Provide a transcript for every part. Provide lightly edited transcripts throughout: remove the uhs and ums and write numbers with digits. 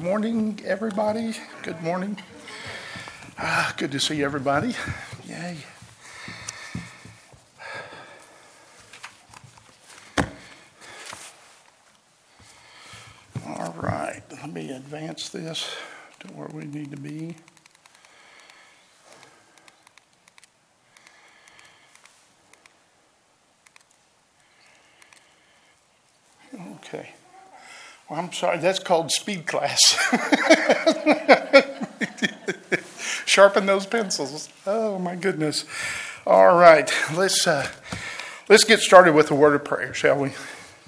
morning, everybody. Good morning. Good to see everybody. Yay. All right, let me advance this to where we need to be. Okay. Well, I'm sorry, that's called speed class. Sharpen those pencils. Oh, my goodness. All right, let's get started with a word of prayer, shall we?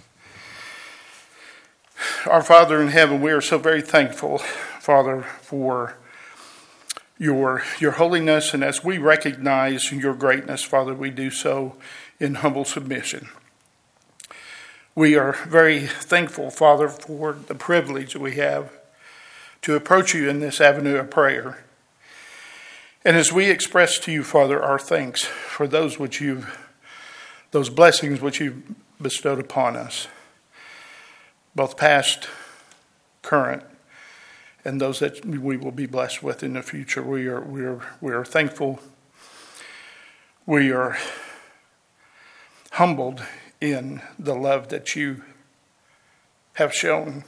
Our Father in heaven, we are so very thankful, Father, for your holiness, and as we recognize your greatness, Father, we do so in humble submission. We are very thankful, Father, for the privilege we have to approach you in this avenue of prayer. And as we express to you, Father, our thanks for those blessings which you've bestowed upon us, both past, current, and those that we will be blessed with in the future. We are thankful. We are humbled in the love that you have shown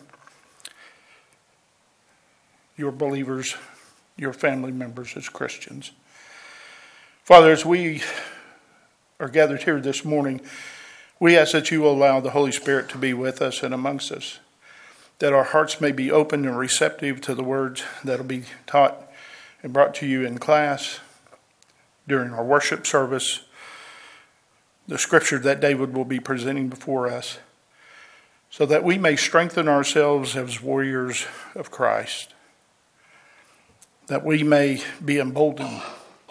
your believers, your family members as Christians. Father, as we are gathered here this morning, we ask that you will allow the Holy Spirit to be with us and amongst us, that our hearts may be open and receptive to the words that will be taught and brought to you in class, during our worship service, the scripture that David will be presenting before us, so that we may strengthen ourselves as warriors of Christ, that we may be emboldened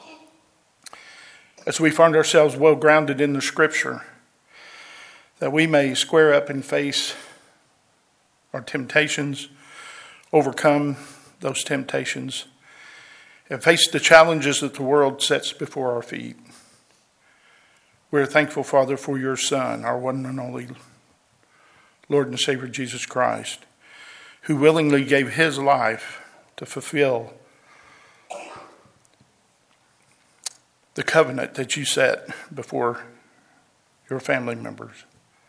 as we find ourselves well grounded in the scripture, that we may square up and face our temptations, overcome those temptations, and face the challenges that the world sets before our feet. We're thankful, Father, for your Son, our one and only Lord and Savior, Jesus Christ, who willingly gave his life to fulfill the covenant that you set before your family members.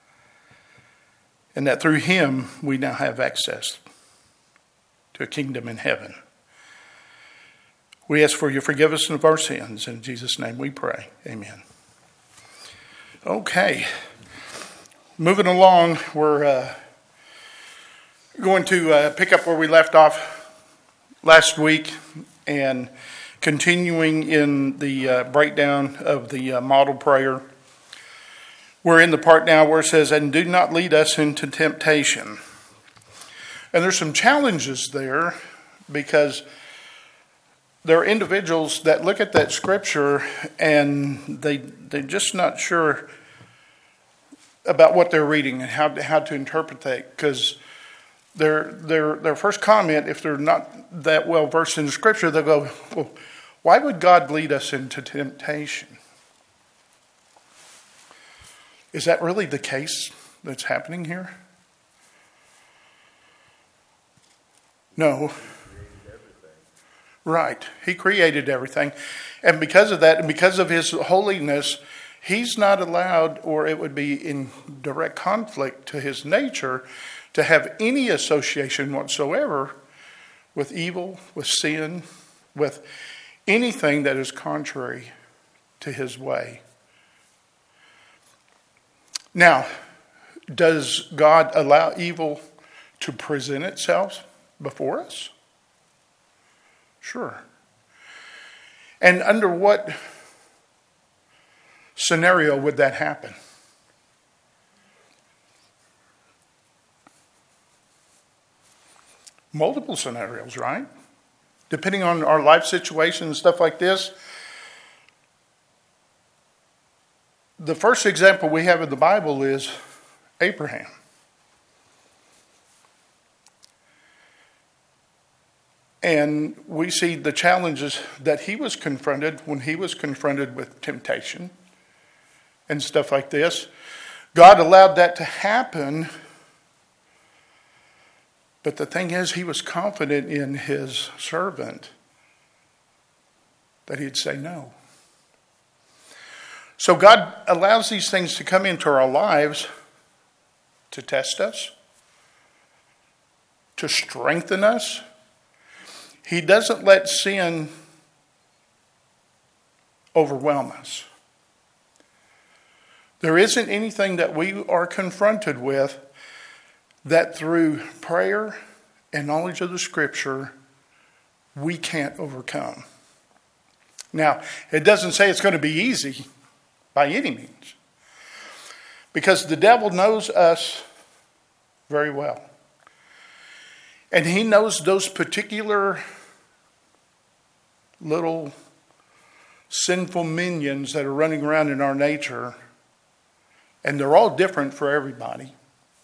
And that through him, we now have access to a kingdom in heaven. We ask for your forgiveness of our sins. In Jesus' name we pray. Amen. Okay, moving along, we're going to pick up where we left off last week and continuing in the breakdown of the model prayer. We're in the part now where it says, "And do not lead us into temptation." And there's some challenges there because there are individuals that look at that scripture and they're just not sure about what they're reading and how to interpret that, because their first comment, if they're not that well versed in the scripture, they'll go, "Well, why would God lead us into temptation? Is that really the case that's happening here?" No. Right. He created everything. And because of that, and because of his holiness, he's not allowed, or it would be in direct conflict to his nature, to have any association whatsoever with evil, with sin, with anything that is contrary to his way. Now, does God allow evil to present itself before us? Sure. And under what scenario would that happen? Multiple scenarios, right? Depending on our life situation and stuff like this. The first example we have in the Bible is Abraham. And we see the challenges that he was confronted when he was confronted with temptation and stuff like this. God allowed that to happen But the thing is, he was confident in his servant that he'd say no. So God allows these things to come into our lives to test us, to strengthen us. He doesn't let sin overwhelm us. There isn't anything that we are confronted with that through prayer and knowledge of the Scripture we can't overcome. Now, it doesn't say it's going to be easy by any means, because the devil knows us very well. And he knows those particular little sinful minions that are running around in our nature, and they're all different for everybody.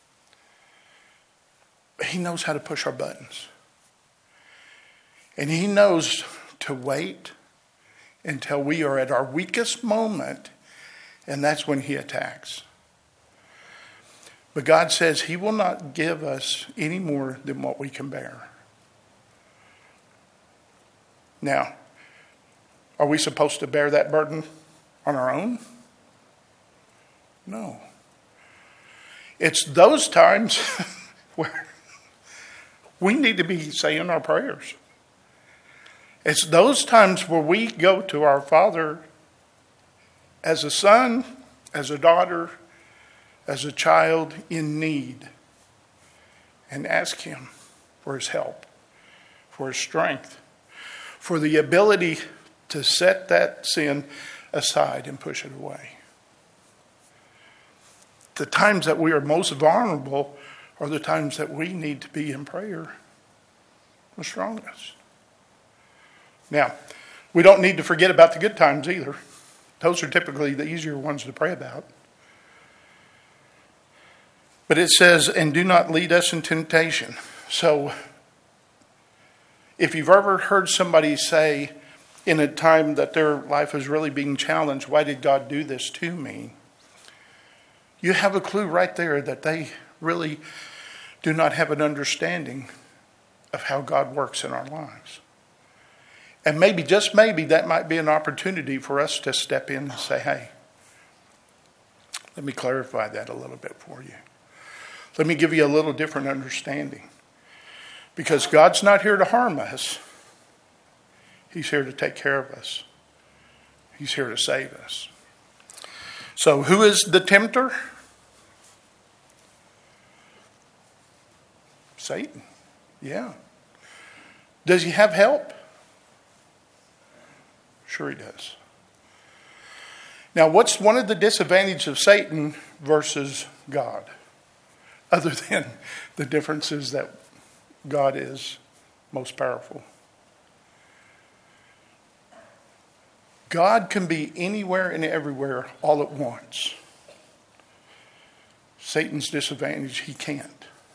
He knows how to push our buttons. And he knows to wait until we are at our weakest moment, and that's when he attacks. But God says he will not give us any more than what we can bear. Now, are we supposed to bear that burden on our own? No. It's those times where we need to be saying our prayers. It's those times where we go to our Father as a son, as a daughter, as a child in need, and ask him for his help, for his strength, for the ability to set that sin aside and push it away. The times that we are most vulnerable are the times that we need to be in prayer the strongest. Now, we don't need to forget about the good times either. Those are typically the easier ones to pray about. But it says, and do not lead us in temptation. So, if you've ever heard somebody say in a time that their life is really being challenged, why did God do this to me? You have a clue right there that they really do not have an understanding of how God works in our lives. And maybe, just maybe, that might be an opportunity for us to step in and say, hey, let me clarify that a little bit for you. Let me give you a little different understanding. Because God's not here to harm us. He's here to take care of us. He's here to save us. So who is the tempter? Satan. Yeah. Does he have help? Sure he does. Now, what's one of the disadvantages of Satan versus God? Other than the differences that God is most powerful. God can be anywhere and everywhere all at once. Satan's disadvantage, he can't.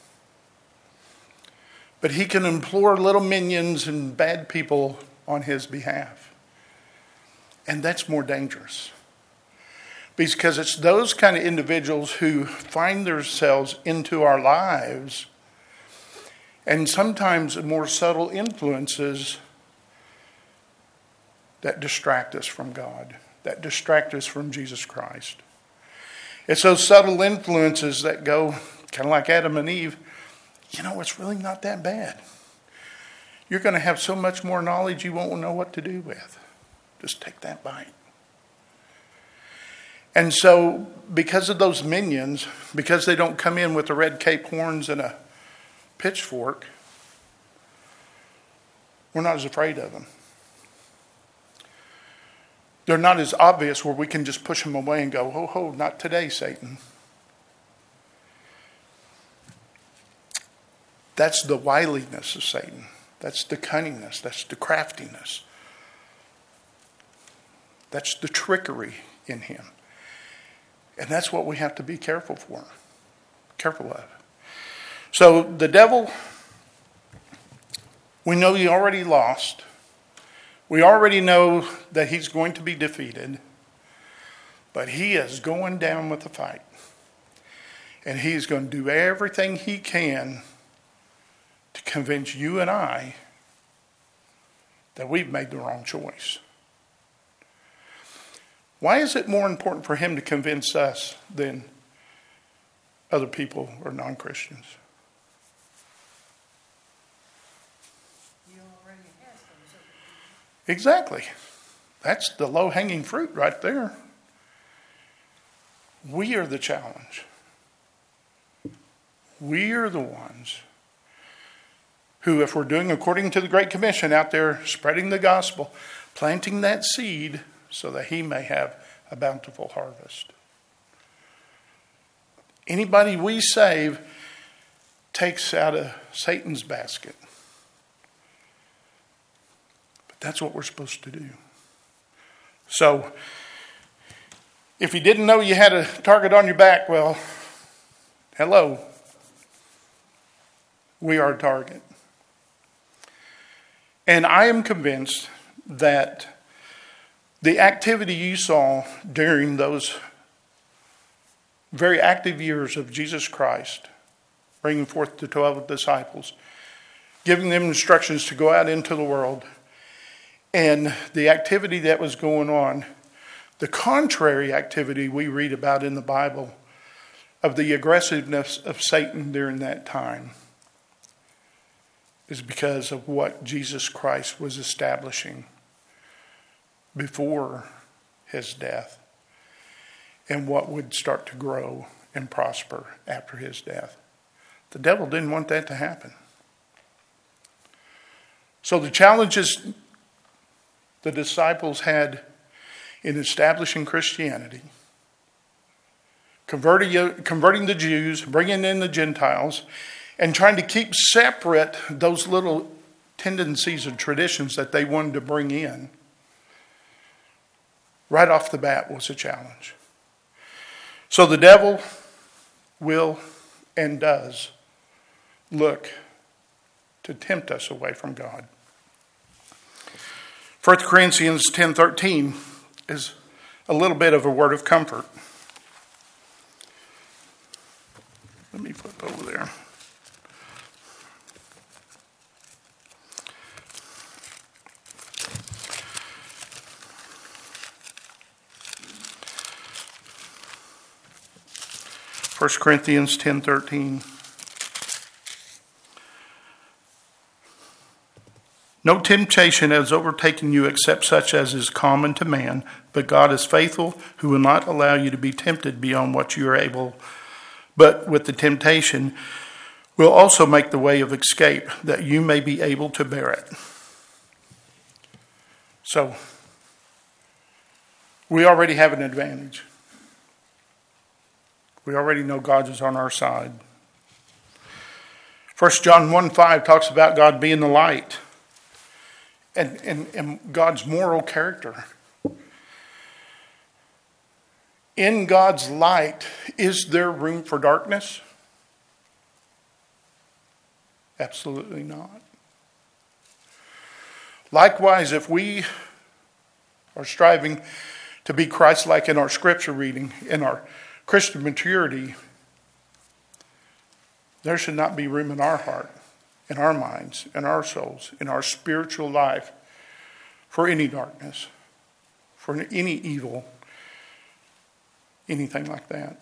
But he can implore little minions and bad people on his behalf. And that's more dangerous. Because it's those kind of individuals who find themselves into our lives, and sometimes more subtle influences that distract us from God, that distract us from Jesus Christ. It's those subtle influences that go, kind of like Adam and Eve, you know, it's really not that bad. You're going to have so much more knowledge you won't know what to do with. Just take that bite. And so, because of those minions, because they don't come in with the red cape horns and a pitchfork, we're not as afraid of them. They're not as obvious where we can just push them away and go, ho, ho, not today, Satan. That's the wiliness of Satan. That's the cunningness. That's the craftiness. That's the trickery in him. And that's what we have to be careful of. So the devil, we know he already lost. We already know that he's going to be defeated. But he is going down with the fight. And he's going to do everything he can convince you and I that we've made the wrong choice? Why is it more important for him to convince us than other people or non-Christians? You already have those other people. Exactly. That's the low-hanging fruit right there. We are the challenge. We are the ones who, if we're doing according to the Great Commission out there, spreading the gospel, planting that seed so that he may have a bountiful harvest. Anybody we save takes out of Satan's basket. But that's what we're supposed to do. So, if you didn't know you had a target on your back, well, hello. We are a target. And I am convinced that the activity you saw during those very active years of Jesus Christ, bringing forth the 12 disciples, giving them instructions to go out into the world, and the activity that was going on, the contrary activity we read about in the Bible of the aggressiveness of Satan during that time, is because of what Jesus Christ was establishing before his death and what would start to grow and prosper after his death. The devil didn't want that to happen. So the challenges the disciples had in establishing Christianity, converting the Jews, bringing in the Gentiles, and trying to keep separate those little tendencies and traditions that they wanted to bring in, right off the bat was a challenge. So the devil will and does look to tempt us away from God. 1 Corinthians 10:13 is a little bit of a word of comfort. Let me flip over there. First Corinthians 10:13. No temptation has overtaken you except such as is common to man, but God is faithful, who will not allow you to be tempted beyond what you are able, but with the temptation will also make the way of escape, that you may be able to bear it. So, we already have an advantage. We already know God is on our side. 1 John 1:5 talks about God being the light and God's moral character. In God's light, is there room for darkness? Absolutely not. Likewise, if we are striving to be Christ-like in our scripture reading, in our Christian maturity, there should not be room in our heart, in our minds, in our souls, in our spiritual life for any darkness, for any evil, anything like that.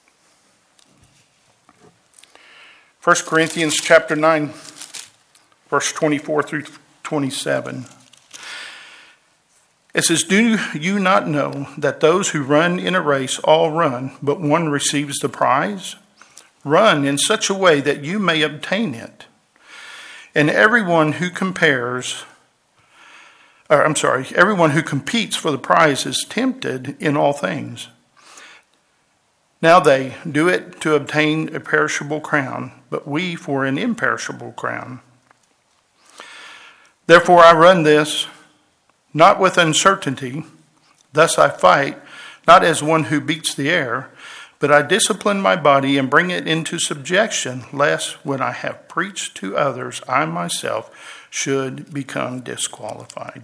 1 Corinthians chapter 9, verse 24 through 27. It says, do you not know that those who run in a race all run, but one receives the prize? Run in such a way that you may obtain it. And everyone who competes for the prize is tempted in all things. Now they do it to obtain a perishable crown, but we for an imperishable crown. Therefore I run this, not with uncertainty. Thus I fight, not as one who beats the air, but I discipline my body and bring it into subjection, lest when I have preached to others, I myself should become disqualified.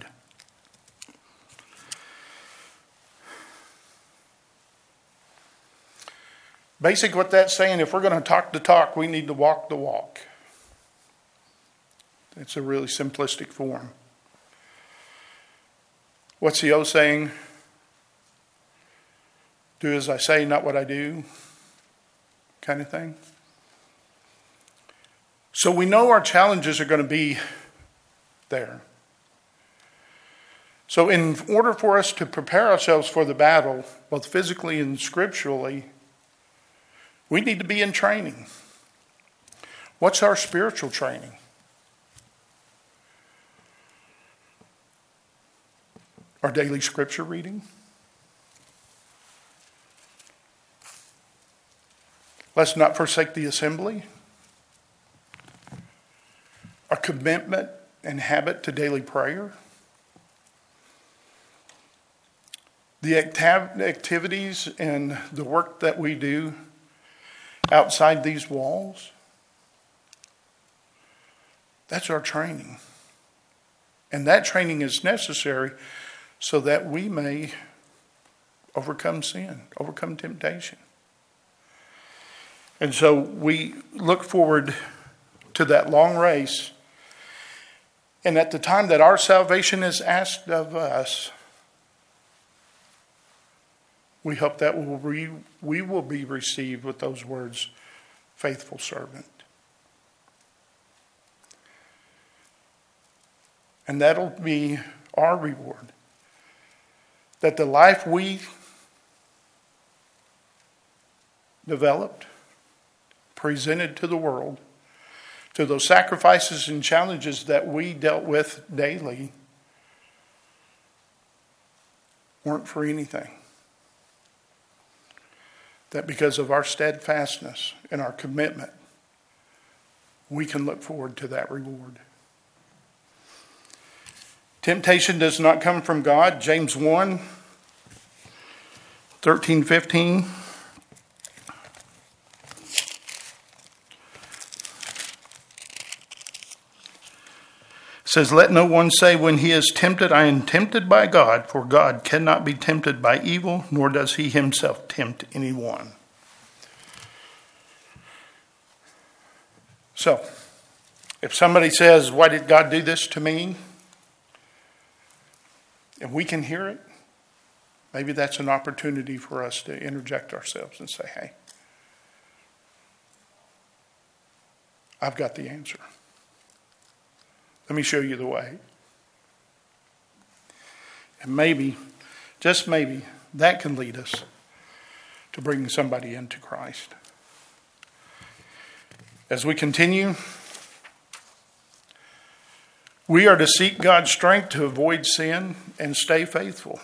Basically what that's saying, if we're going to talk the talk, we need to walk the walk. It's a really simplistic form. What's the old saying? Do as I say, not what I do, kind of thing. So we know our challenges are going to be there. So in order for us to prepare ourselves for the battle, both physically and scripturally, we need to be in training. What's our spiritual training? Our daily scripture reading? Let's not forsake the assembly. Our commitment and habit to daily prayer. The activities and the work that we do outside these walls. That's our training. And that training is necessary so that we may overcome sin, overcome temptation. And so we look forward to that long race. And at the time that our salvation is asked of us, we hope that we will be received with those words, faithful servant. And that'll be our reward. That the life we developed, presented to the world, to those sacrifices and challenges that we dealt with daily, weren't for anything. That because of our steadfastness and our commitment, we can look forward to that reward. Temptation does not come from God. James 1, 13, 15. Says, let no one say when he is tempted, I am tempted by God, for God cannot be tempted by evil, nor does he himself tempt anyone. So, if somebody says, why did God do this to me? And we can hear it, maybe that's an opportunity for us to interject ourselves and say, hey, I've got the answer. Let me show you the way. And maybe, just maybe, that can lead us to bringing somebody into Christ. As we continue, we are to seek God's strength to avoid sin and stay faithful.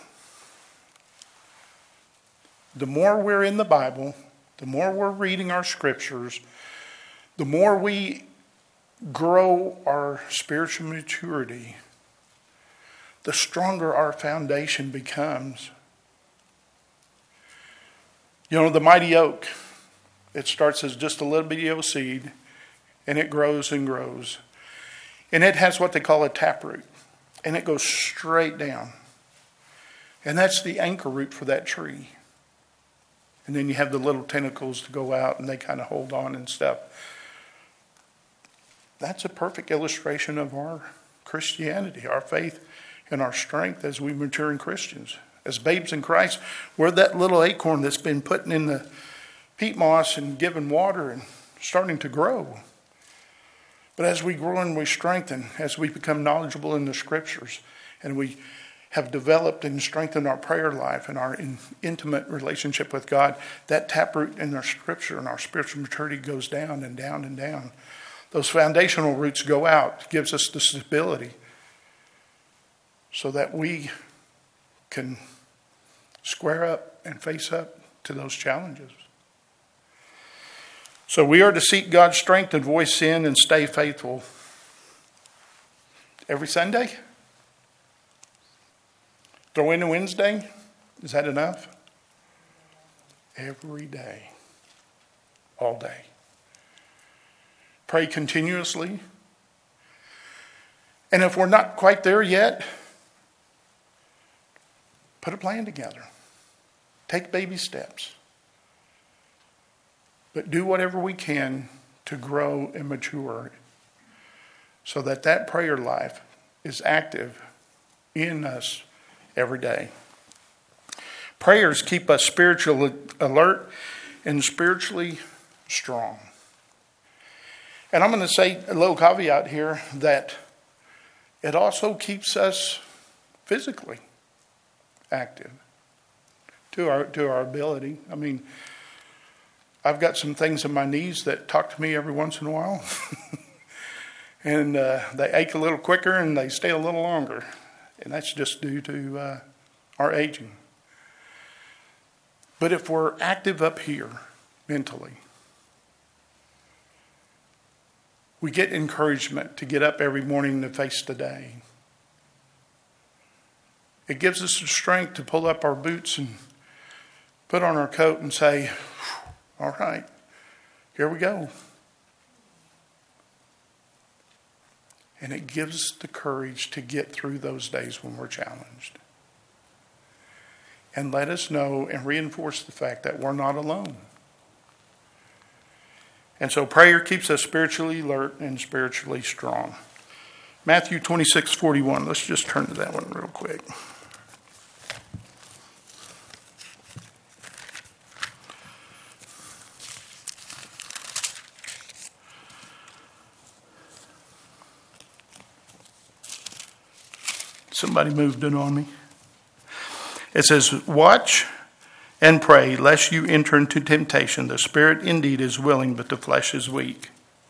The more we're in the Bible, the more we're reading our scriptures, the more we grow our spiritual maturity, the stronger our foundation becomes. You know, the mighty oak, it starts as just a little bitty old seed, and it grows and grows. And it has what they call a taproot, and it goes straight down. And that's the anchor root for that tree. And then you have the little tentacles to go out, and they kind of hold on and stuff. That's a perfect illustration of our Christianity, our faith and our strength as we mature in Christians. As babes in Christ, we're that little acorn that's been put in the peat moss and given water and starting to grow. But as we grow and we strengthen, as we become knowledgeable in the scriptures, and we have developed and strengthened our prayer life and our intimate relationship with God, that taproot in our scripture and our spiritual maturity goes down and down and down. Those foundational roots go out, gives us the stability so that we can square up and face up to those challenges. So we are to seek God's strength to avoid sin and stay faithful. Every Sunday? Throw in a Wednesday? Is that enough? Every day. All day. Pray continuously. And if we're not quite there yet, put a plan together. Take baby steps. But do whatever we can to grow and mature so that prayer life is active in us every day. Prayers keep us spiritually alert and spiritually strong. And I'm going to say a little caveat here that it also keeps us physically active to our ability. I mean, I've got some things in my knees that talk to me every once in a while. And they ache a little quicker and they stay a little longer. And that's just due to our aging. But if we're active up here mentally, we get encouragement to get up every morning to face the day. It gives us the strength to pull up our boots and put on our coat and say, all right, here we go. And it gives us the courage to get through those days when we're challenged. And let us know and reinforce the fact that we're not alone. And so prayer keeps us spiritually alert and spiritually strong. Matthew 26:41. Let's just turn to that one real quick. Somebody moved it on me. It says, watch and pray lest you enter into temptation. The spirit indeed is willing, but the flesh is weak.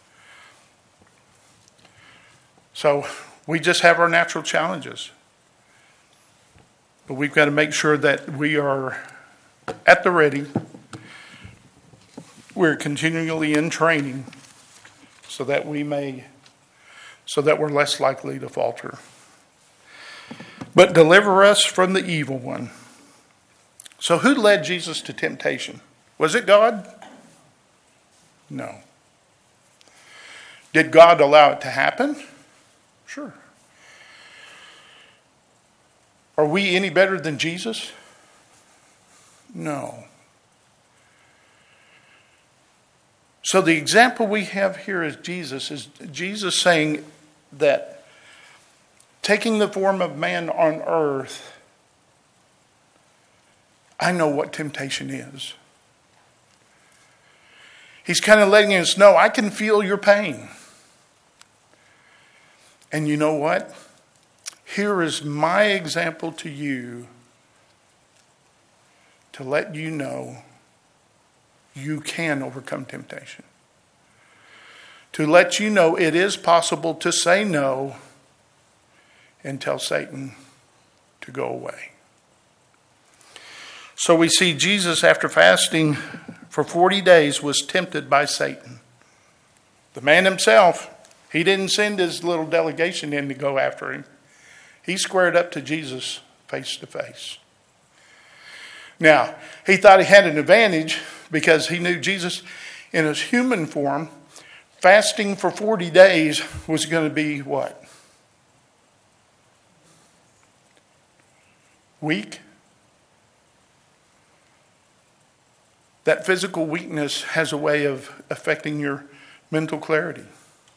So we just have our natural challenges. But we've got to make sure that we are at the ready. We're continually in training so that we're less likely to falter. But deliver us from the evil one. So who led Jesus to temptation? Was it God? No. Did God allow it to happen? Sure. Are we any better than Jesus? No. So the example we have here is Jesus saying that taking the form of man on earth, I know what temptation is. He's kind of letting us know, I can feel your pain. And you know what? Here is my example to you to let you know you can overcome temptation. To let you know it is possible to say no and tell Satan to go away. So we see Jesus, after fasting for 40 days, was tempted by Satan. The man himself, he didn't send his little delegation in to go after him. He squared up to Jesus face to face. Now, he thought he had an advantage because he knew Jesus in his human form, fasting for 40 days was going to be what? Weak. That physical weakness has a way of affecting your mental clarity.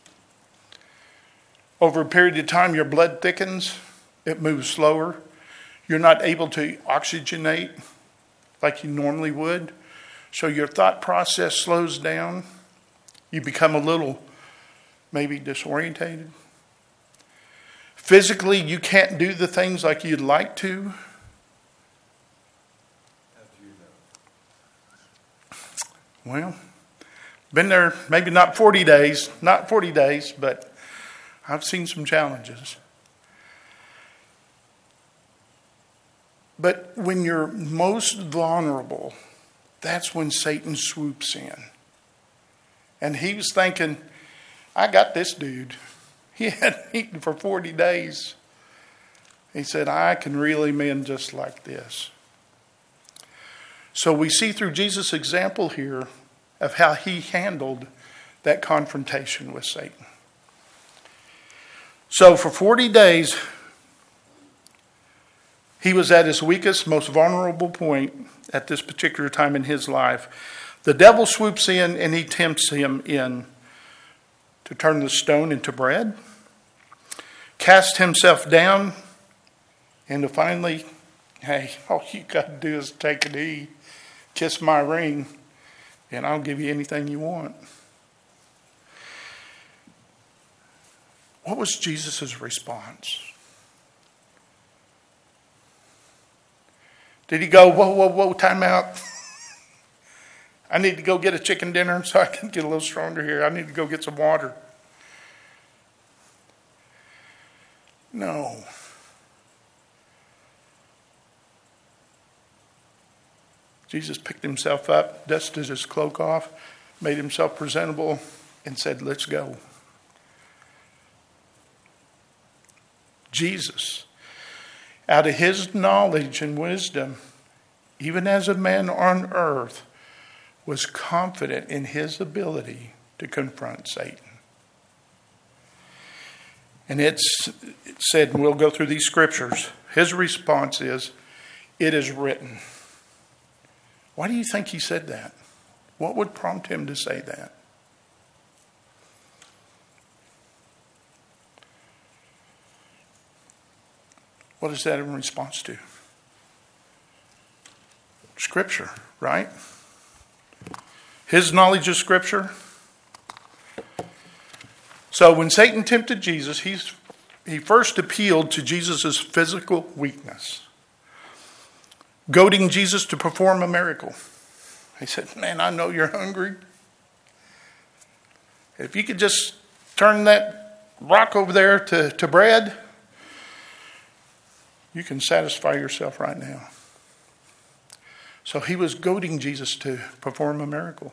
Over a period of time, your blood thickens. It moves slower. You're not able to oxygenate like you normally would. So your thought process slows down. You become a little maybe disorientated. Physically, you can't do the things like you'd like to. Well, been there maybe not 40 days, but I've seen some challenges. But when you're most vulnerable, that's when Satan swoops in. And he was thinking, I got this dude. He hadn't eaten for 40 days. He said, I can reel him in just like this. So we see through Jesus' example here of how he handled that confrontation with Satan. So for 40 days, he was at his weakest, most vulnerable point at this particular time in his life. The devil swoops in and he tempts him in to turn the stone into bread. cast himself down, and to finally, hey, all you got to do is take a knee, kiss my ring, and I'll give you anything you want. What was Jesus' response? Did he go, whoa, time out? I need to go get a chicken dinner so I can get a little stronger here. I need to go get some water. No. Jesus picked himself up, dusted his cloak off, made himself presentable, and said, let's go. Jesus, out of his knowledge and wisdom, even as a man on earth, was confident in his ability to confront Satan. And it said, and we'll go through these scriptures, his response is, it is written. Why do you think he said that? What would prompt him to say that? What is that in response to? Scripture, right? His knowledge of Scripture. So when Satan tempted Jesus, he first appealed to Jesus' physical weakness, goading Jesus to perform a miracle. He said, man, I know you're hungry. If you could just turn that rock over there to bread, you can satisfy yourself right now. So he was goading Jesus to perform a miracle.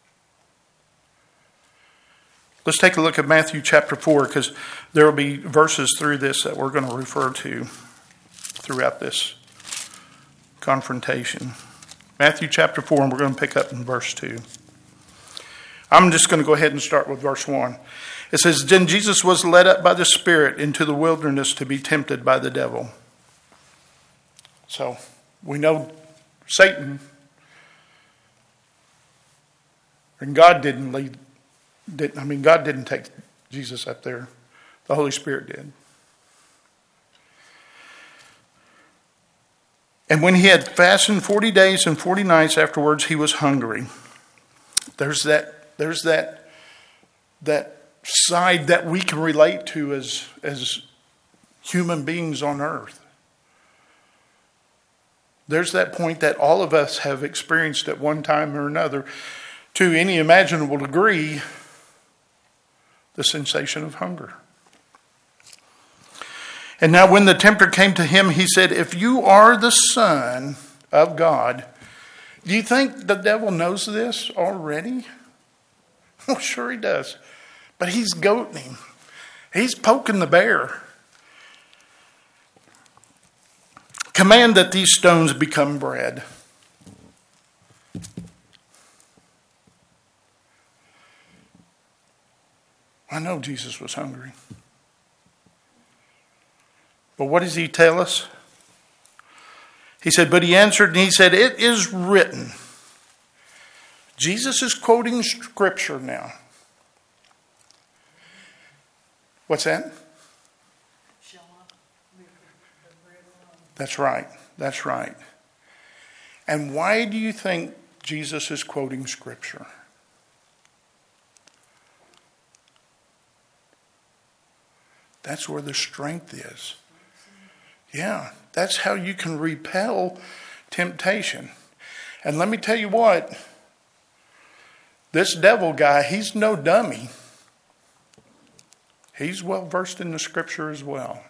Let's take a look at Matthew chapter 4, because there will be verses through this that we're going to refer to throughout this confrontation. Matthew chapter 4, and we're going to pick up in verse 2. I'm just going to go ahead and start with verse 1. It says, then Jesus was led up by the Spirit into the wilderness to be tempted by the devil. So we know Satan and God God didn't take Jesus up there. The Holy Spirit did. And when he had fasted 40 days and 40 nights afterwards, he was hungry. There's that side that we can relate to as human beings on earth. There's that point that all of us have experienced at one time or another, to any imaginable degree, the sensation of hunger. And now when the tempter came to him, he said, if you are the Son of God, do you think the devil knows this already? Well, sure he does. But he's goading him. He's poking the bear. Command that these stones become bread. I know Jesus was hungry. But what does he tell us? He said, but he answered and he said, it is written. Jesus is quoting Scripture now. What's that? That's right. That's right. And why do you think Jesus is quoting Scripture? That's where the strength is. Yeah, that's how you can repel temptation. And let me tell you what, this devil guy, he's no dummy. He's well versed in the Scripture as well.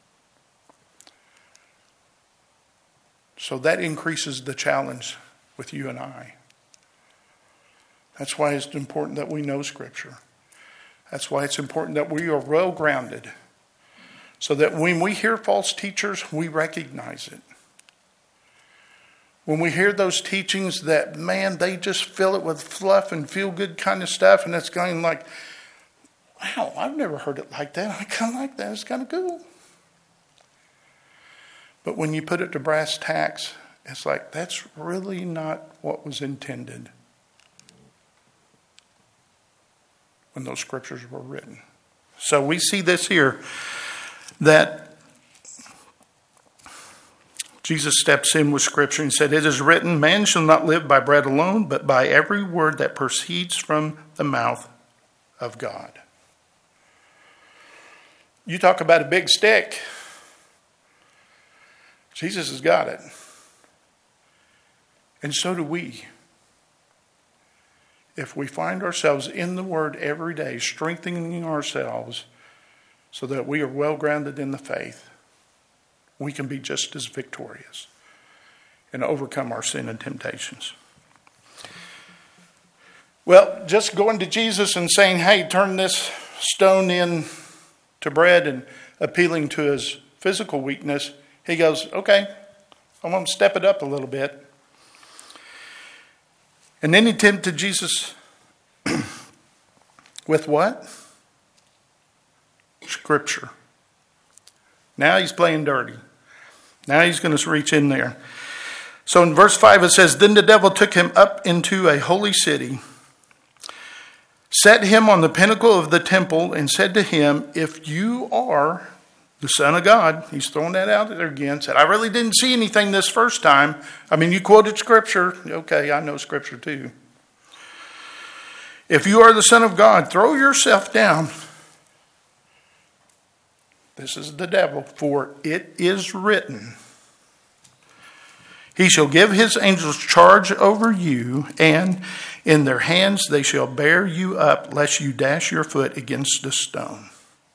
So that increases the challenge with you and I. That's why it's important that we know Scripture. That's why it's important that we are well grounded. So that when we hear false teachers, we recognize it. When we hear those teachings that, man, they just fill it with fluff and feel good kind of stuff, and it's going like, wow, I've never heard it like that. I kind of like that. It's kind of cool. But when you put it to brass tacks, it's like, that's really not what was intended when those scriptures were written. So we see this here. that Jesus steps in with Scripture and said, "It is written, man shall not live by bread alone, but by every word that proceeds from the mouth of God." You talk about a big stick. Jesus has got it. And so do we. If we find ourselves in the Word every day, strengthening ourselves so that we are well grounded in the faith, we can be just as victorious and overcome our sin and temptations. Well, just going to Jesus and saying, "Hey, turn this stone into bread," and appealing to his physical weakness, he goes, "Okay, I'm going to step it up a little bit." And then he tempted Jesus with what? Scripture. Now he's playing dirty. Now he's going to reach in there. So in verse 5 it says, "Then the devil took him up into a holy city, set him on the pinnacle of the temple, and said to him, 'If you are the Son of God,'" he's throwing that out there again, said, "I really didn't see anything this first time. I mean, you quoted Scripture. Okay, I know Scripture too. 'If you are the Son of God, throw yourself down.'" This is the devil. "For it is written, he shall give his angels charge over you, and in their hands they shall bear you up, lest you dash your foot against a stone."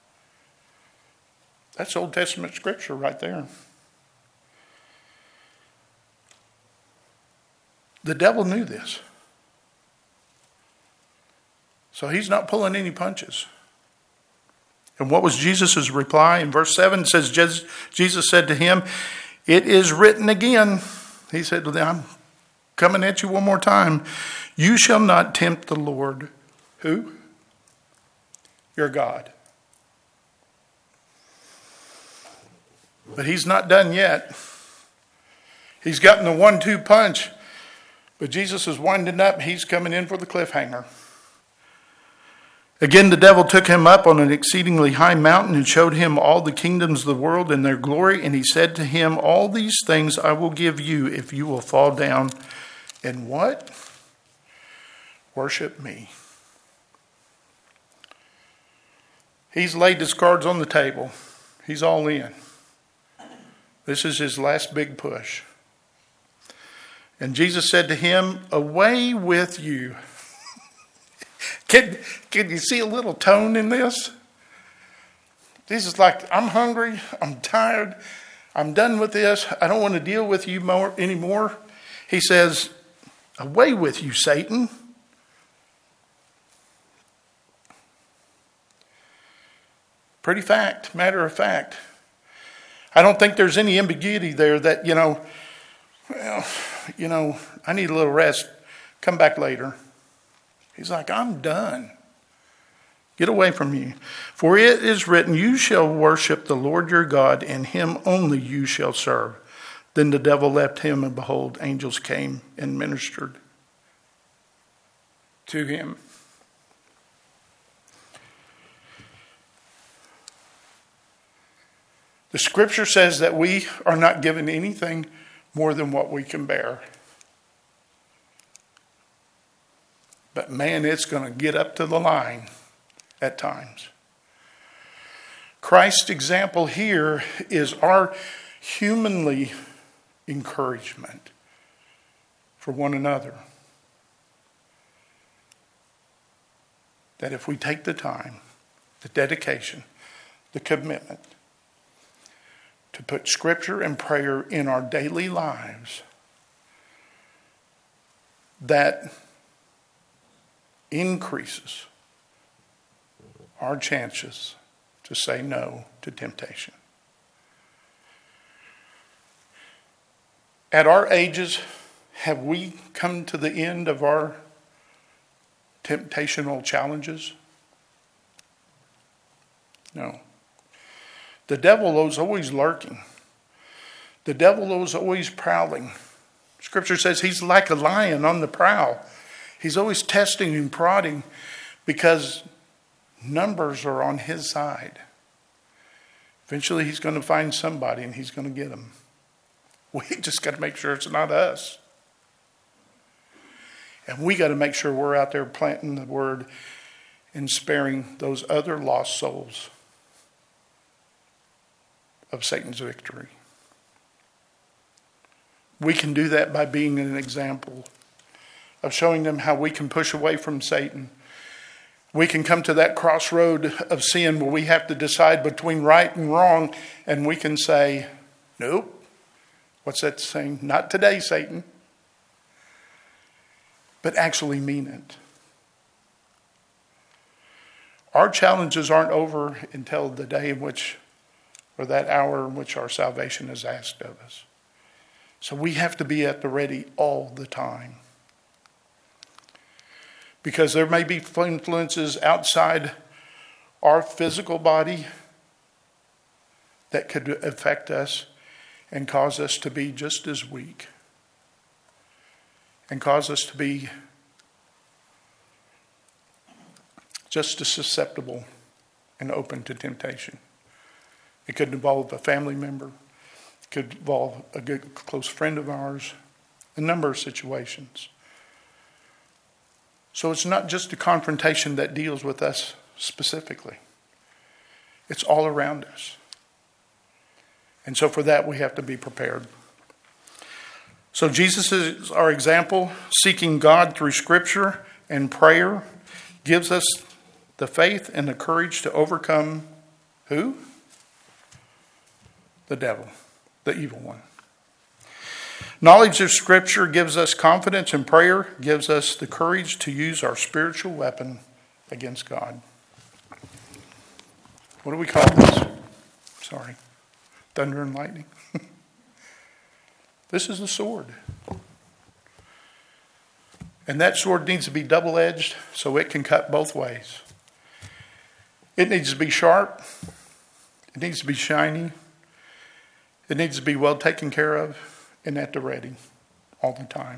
That's Old Testament Scripture right there. The devil knew this. So he's not pulling any punches. And what was Jesus' reply? In verse 7 it says, Jesus said to him, "It is written again." He said, "I'm coming at you one more time. You shall not tempt the Lord." Who? Your God. But he's not done yet. He's gotten the 1-2 punch. But Jesus is winding up. He's coming in for the cliffhanger. "Again, the devil took him up on an exceedingly high mountain and showed him all the kingdoms of the world and their glory. And he said to him, 'All these things I will give you if you will fall down and" what? "Worship me." He's laid his cards on the table. He's all in. This is his last big push. And Jesus said to him, "Away with you." Can you see a little tone in this? Jesus is like, "I'm hungry. I'm tired. I'm done with this. I don't want to deal with you anymore." He says, "Away with you, Satan." Pretty matter of fact. I don't think there's any ambiguity there that, I need a little rest. Come back later. He's like, "I'm done. Get away from me. For it is written, you shall worship the Lord your God, and him only you shall serve." Then the devil left him, and behold, angels came and ministered to him. The Scripture says that we are not given anything more than what we can bear. But man, it's going to get up to the line at times. Christ's example here is our humanly encouragement for one another. That if we take the time, the dedication, the commitment to put Scripture and prayer in our daily lives, that increases our chances to say no to temptation. At our ages, have we come to the end of our temptational challenges? No. The devil is always lurking. The devil is always prowling. Scripture says he's like a lion on the prowl. He's always testing and prodding because numbers are on his side. If Eventually he's going to find somebody and he's going to get them. We just got to make sure it's not us. And we got to make sure we're out there planting the word and sparing those other lost souls of Satan's victory. We can do that by being an example of showing them how we can push away from Satan. We can come to that crossroad of sin where we have to decide between right and wrong, and we can say, nope. What's that saying? Not today, Satan. But actually mean it. Our challenges aren't over until the day in which, or that hour in which our salvation is asked of us. So we have to be at the ready all the time. Because there may be influences outside our physical body that could affect us and cause us to be just as weak. And cause us to be just as susceptible and open to temptation. It could involve a family member. It could involve a good close friend of ours. A number of situations. So it's not just a confrontation that deals with us specifically. It's all around us. And so for that we have to be prepared. So Jesus is our example. Seeking God through Scripture and prayer gives us the faith and the courage to overcome who? The devil, the evil one. Knowledge of Scripture gives us confidence, and prayer gives us the courage to use our spiritual weapon against God. What do we call this? Sorry. Thunder and lightning. This is the sword. And that sword needs to be double-edged so it can cut both ways. It needs to be sharp. It needs to be shiny. It needs to be well taken care of and at the ready all the time.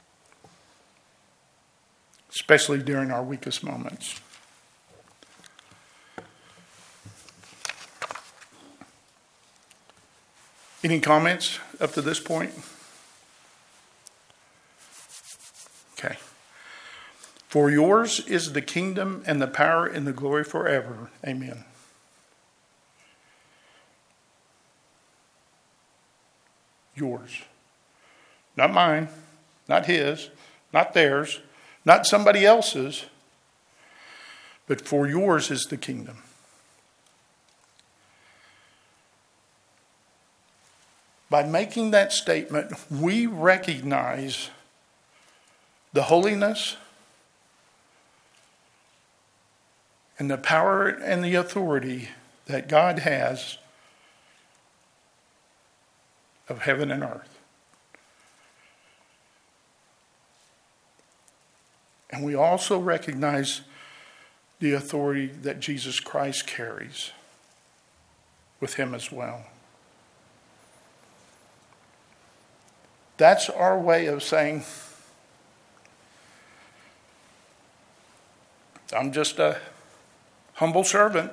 Especially during our weakest moments. Any comments up to this point? Okay. For yours is the kingdom and the power and the glory forever. Amen. Yours. Not mine, not his, not theirs, not somebody else's, but for yours is the kingdom. By making that statement, we recognize the holiness and the power and the authority that God has of heaven and earth. And we also recognize the authority that Jesus Christ carries with him as well. That's our way of saying, I'm just a humble servant.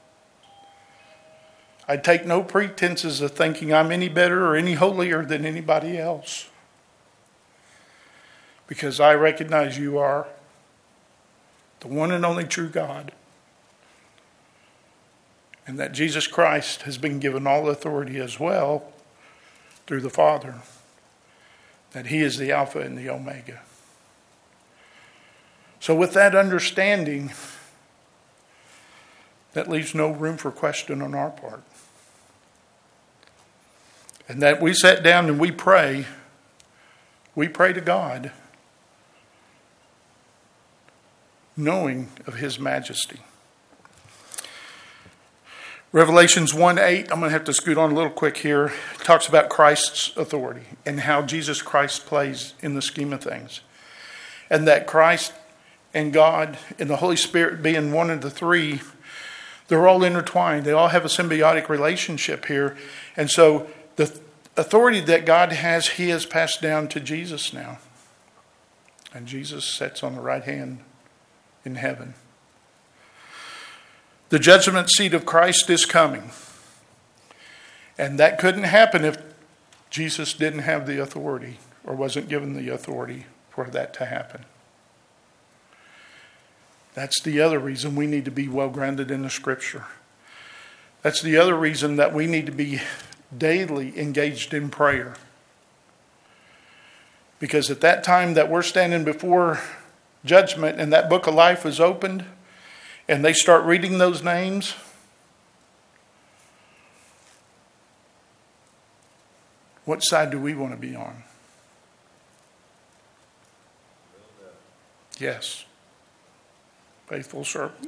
I take no pretenses of thinking I'm any better or any holier than anybody else. Because I recognize you are the one and only true God. And that Jesus Christ has been given all authority as well through the Father. That he is the Alpha and the Omega. So with that understanding, that leaves no room for question on our part. And that we sit down and we pray to God, knowing of his majesty. Revelations 1:8, I'm going to have to scoot on a little quick here. It talks about Christ's authority and how Jesus Christ plays in the scheme of things. And that Christ and God and the Holy Spirit being one of the three, they're all intertwined. They all have a symbiotic relationship here. And so the authority that God has, he has passed down to Jesus now. And Jesus sits on the right hand in heaven. The judgment seat of Christ is coming. And that couldn't happen if Jesus didn't have the authority or wasn't given the authority for that to happen. That's the other reason we need to be well grounded in the Scripture. That's the other reason that we need to be daily engaged in prayer. Because at that time that we're standing before judgment and that book of life is opened and they start reading those names, what side do we want to be on? Yes. Faithful servant.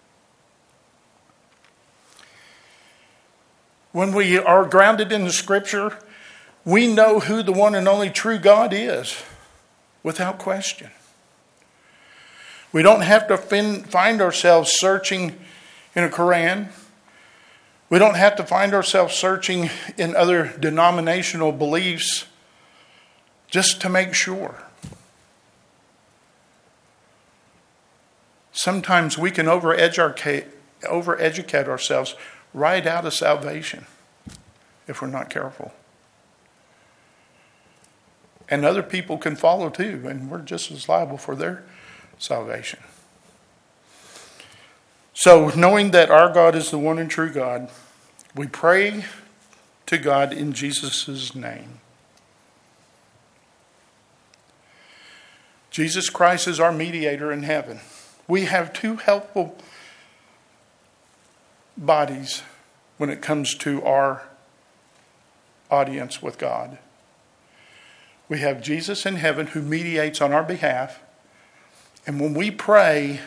When we are grounded in the Scripture, we know who the one and only true God is, without question. We don't have to find ourselves searching in a Quran. We don't have to find ourselves searching in other denominational beliefs just to make sure. Sometimes we can overeducate ourselves right out of salvation if we're not careful. And other people can follow too, and we're just as liable for their salvation. So, knowing that our God is the one and true God, we pray to God in Jesus' name. Jesus Christ is our mediator in heaven. We have two helpful bodies when it comes to our audience with God. We have Jesus in heaven who mediates on our behalf. And when we pray,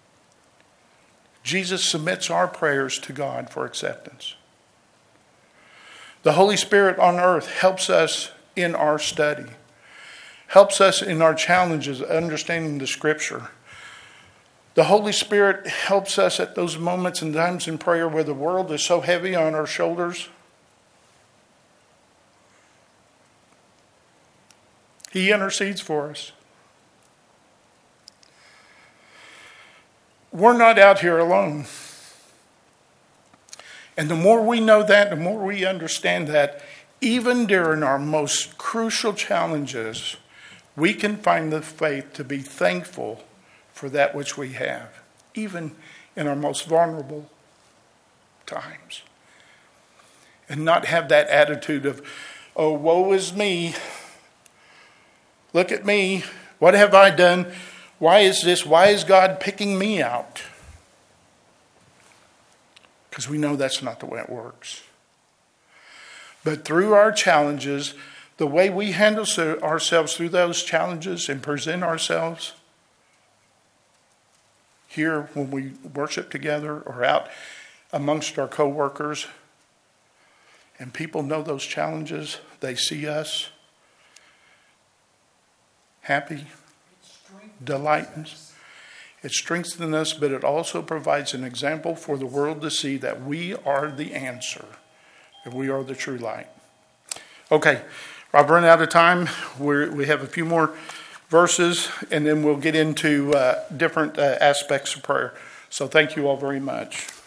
Jesus submits our prayers to God for acceptance. The Holy Spirit on earth helps us in our study, helps us in our challenges, understanding the Scripture. The Holy Spirit helps us at those moments and times in prayer where the world is so heavy on our shoulders. He intercedes for us. We're not out here alone. And the more we know that, the more we understand that, even during our most crucial challenges, we can find the faith to be thankful for that which we have, even in our most vulnerable times. And not have that attitude of, oh, woe is me. Look at me. What have I done? Why is this? Why is God picking me out? Because we know that's not the way it works. But through our challenges, the way we handle ourselves through those challenges and present ourselves here when we worship together or out amongst our co-workers, and people know those challenges, they see us happy, delighted. It strengthens us, but it also provides an example for the world to see that we are the answer, and we are the true light. Okay, I've run out of time. We have a few more verses, and then we'll get into different aspects of prayer. So thank you all very much.